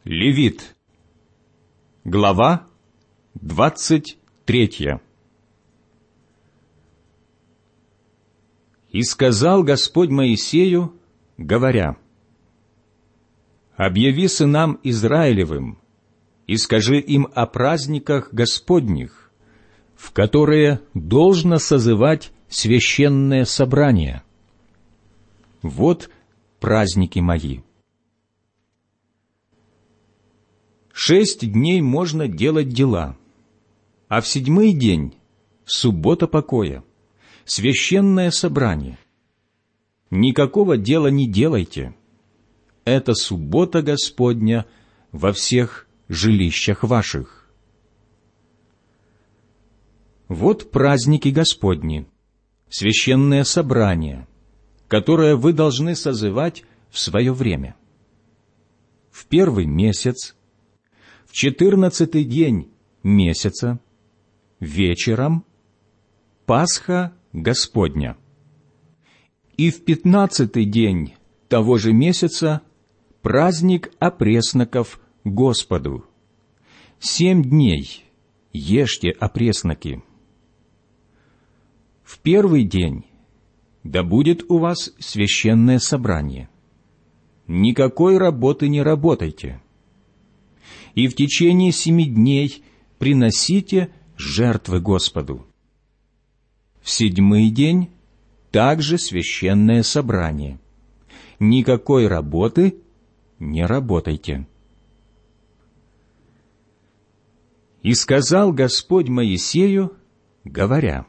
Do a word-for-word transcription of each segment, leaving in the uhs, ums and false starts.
Левит. Глава двадцать третья. «И сказал Господь Моисею, говоря: объяви сынам Израилевым и скажи им о праздниках Господних, в которые должно созывать священное собрание. Вот праздники мои. Шесть дней можно делать дела, а в седьмой день — суббота покоя, священное собрание. Никакого дела не делайте. Это суббота Господня во всех жилищах ваших. Вот праздники Господни, священное собрание, которое вы должны созывать в свое время. В первый месяц, в четырнадцатый день месяца, вечером, Пасха Господня. И в пятнадцатый день того же месяца праздник опресноков Господу. Семь дней ешьте опресноки. В первый день да будет у вас священное собрание. Никакой работы не работайте. И в течение семи дней приносите жертвы Господу. В седьмой день также священное собрание. Никакой работы не работайте. И сказал Господь Моисею, говоря: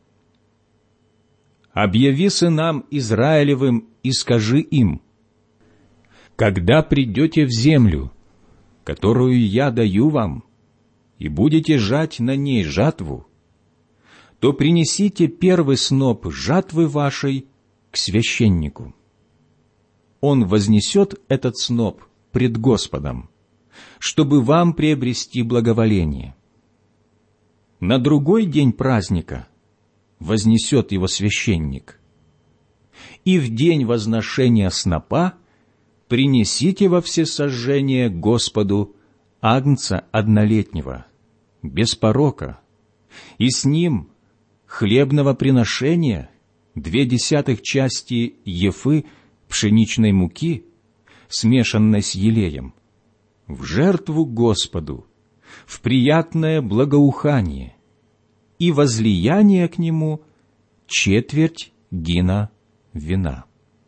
объяви сынам Израилевым и скажи им: когда придете в землю, которую я даю вам, и будете жать на ней жатву, то принесите первый сноп жатвы вашей к священнику. Он вознесет этот сноп пред Господом, чтобы вам приобрести благоволение. На другой день праздника вознесет его священник. И в день возношения снопа принесите во всесожжение Господу агнца однолетнего, без порока, и с ним хлебного приношения две десятых части ефы пшеничной муки, смешанной с елеем, в жертву Господу, в приятное благоухание, и возлияние к нему четверть гина вина.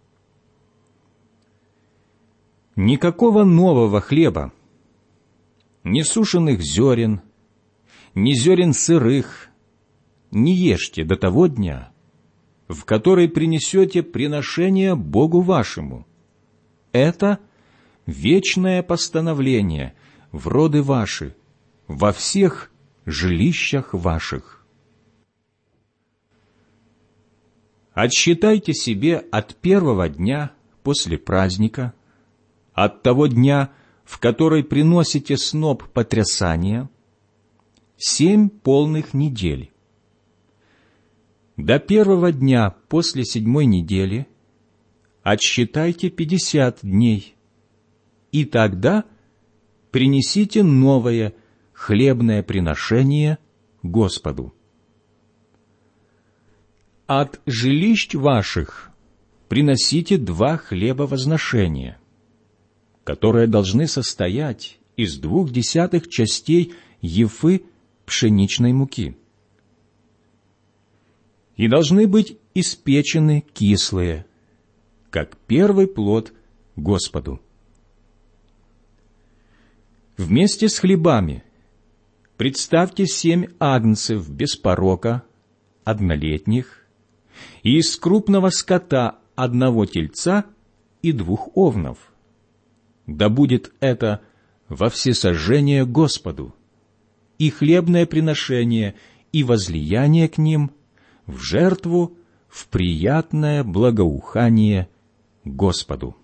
Никакого нового хлеба, ни сушеных зерен, ни зерен сырых не ешьте до того дня, в который принесете приношение Богу вашему. Это вечное постановление в роды ваши, во всех жилищах ваших. Отсчитайте себе от первого дня после праздника, от того дня, в который приносите сноп потрясания, семь полных недель. До первого дня после седьмой недели отсчитайте пятьдесят дней, и тогда принесите новое хлебное приношение Господу. От жилищ ваших приносите два хлеба возношения, которые должны состоять из двух десятых частей ефы пшеничной муки. И должны быть испечены кислые, как первый плод Господу. Вместе с хлебами представьте семь агнцев без порока, однолетних, и из крупного скота одного тельца и двух овнов. Да будет это во всесожжение Господу, и хлебное приношение, и возлияние к ним в жертву, в приятное благоухание Господу.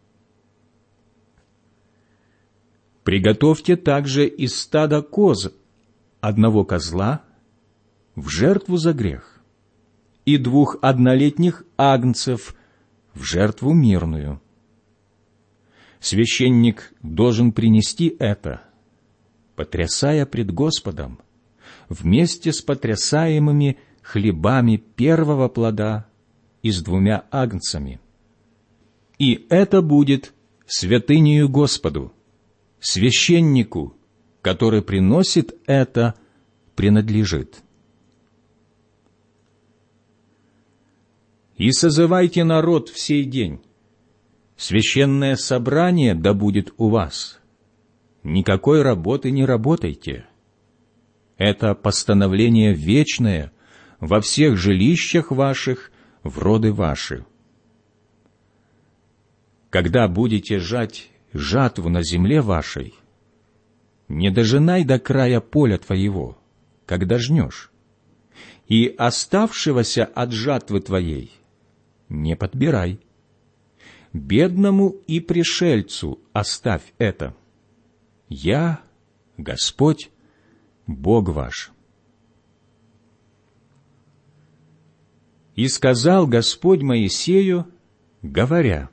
Приготовьте также из стада коз одного козла в жертву за грех и двух однолетних агнцев в жертву мирную. священник должен принести это, потрясая пред Господом, вместе с потрясаемыми хлебами первого плода и с двумя агнцами. И это будет святынею Господу, священнику, который приносит это, принадлежит. И созывайте народ в сей день. Священное собрание да будет у вас. Никакой работы не работайте. Это постановление вечное во всех жилищах ваших, в роды ваши. Когда будете жать жатву на земле вашей, не дожинай до края поля твоего, когда жнешь, и оставшегося от жатвы твоей не подбирай. Бедному и пришельцу оставь это. Я, Господь, Бог ваш. И сказал Господь Моисею, говоря: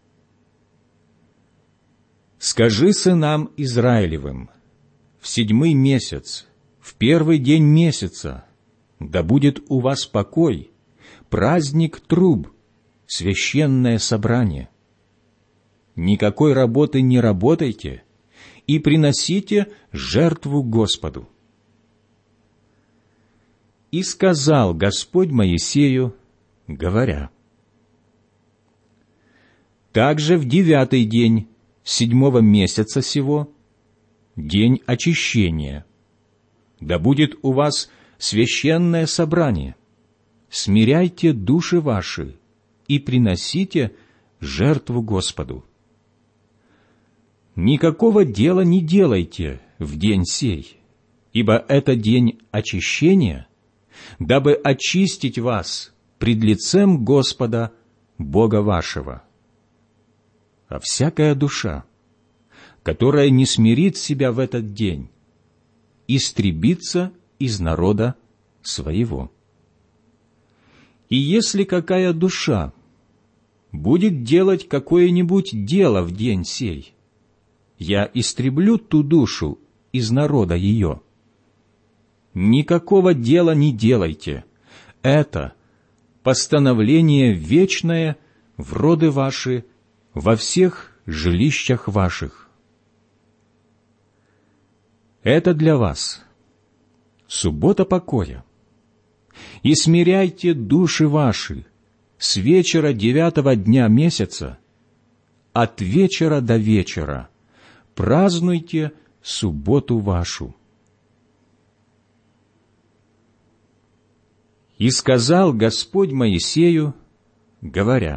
«Скажи сынам Израилевым, в седьмой месяц, в первый день месяца, да будет у вас покой, праздник труб, священное собрание. Никакой работы не работайте и приносите жертву Господу». И сказал Господь Моисею, говоря: «Также в девятый день седьмого месяца сего, день очищения, да будет у вас священное собрание. Смиряйте души ваши и приносите жертву Господу. Никакого дела не делайте в день сей, ибо это день очищения, дабы очистить вас пред лицем Господа, Бога вашего. А всякая душа, которая не смирит себя в этот день, истребится из народа своего. И если какая душа будет делать какое-нибудь дело в день сей, я истреблю ту душу из народа ее. Никакого дела не делайте. Это постановление вечное в роды ваши, во всех жилищах ваших. Это для вас суббота покоя. И смиряйте души ваши с вечера девятого дня месяца, от вечера до вечера, празднуйте субботу вашу. И сказал Господь Моисею, говоря: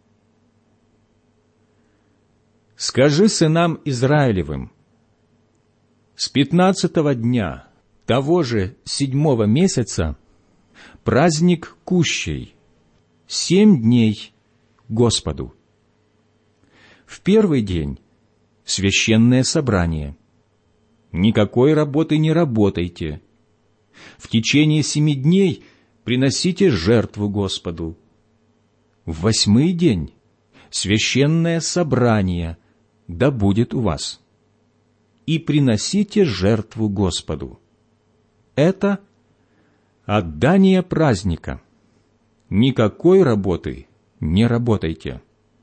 «Скажи сынам Израилевым, с пятнадцатого дня того же седьмого месяца праздник кущей, семь дней Господу. В первый день священное собрание. Никакой работы не работайте. В течение семи дней приносите жертву Господу. В восьмой день священное собрание да будет у вас. И приносите жертву Господу. Это отдание праздника. Никакой работы не работайте.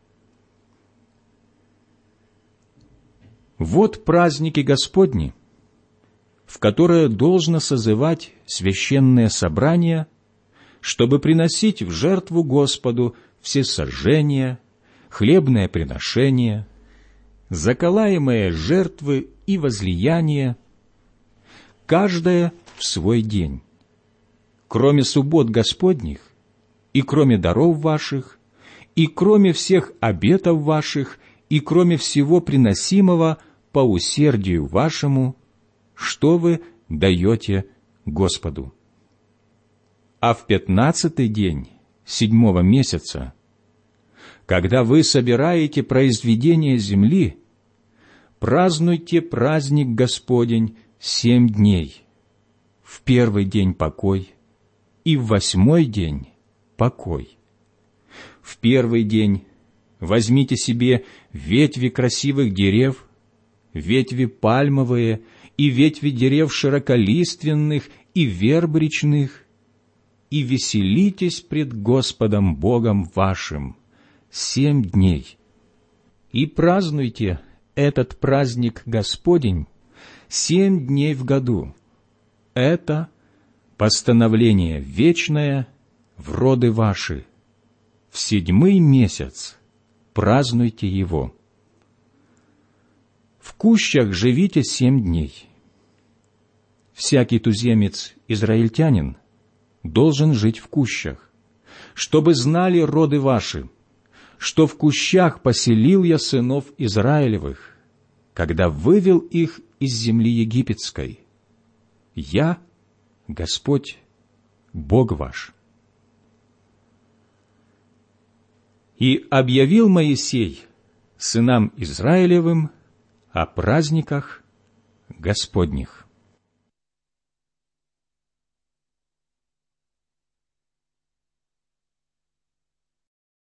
Вот праздники Господни, в которые должно созывать священное собрание, чтобы приносить в жертву Господу всесожжения, хлебное приношение, заколаемые жертвы и возлияния, каждое в свой день, кроме суббот Господних, и кроме даров ваших, и кроме всех обетов ваших, и кроме всего приносимого по усердию вашему, что вы даете Господу. А в пятнадцатый день седьмого месяца, когда вы собираете произведение земли, празднуйте праздник Господень семь дней. В первый день покой, и в восьмой день покой. В первый день возьмите себе ветви красивых дерев, ветви пальмовые и ветви дерев широколиственных и верб речных, и веселитесь пред Господом Богом вашим семь дней, и празднуйте этот праздник Господень семь дней в году. Это постановление вечное в роды ваши. В седьмой месяц празднуйте его. В кущах живите семь дней. Всякий туземец-израильтянин должен жить в кущах, чтобы знали роды ваши, что в кущах поселил я сынов Израилевых, когда вывел их из земли египетской. Я, Господь, Бог ваш. И объявил Моисей сынам Израилевым о праздниках Господних.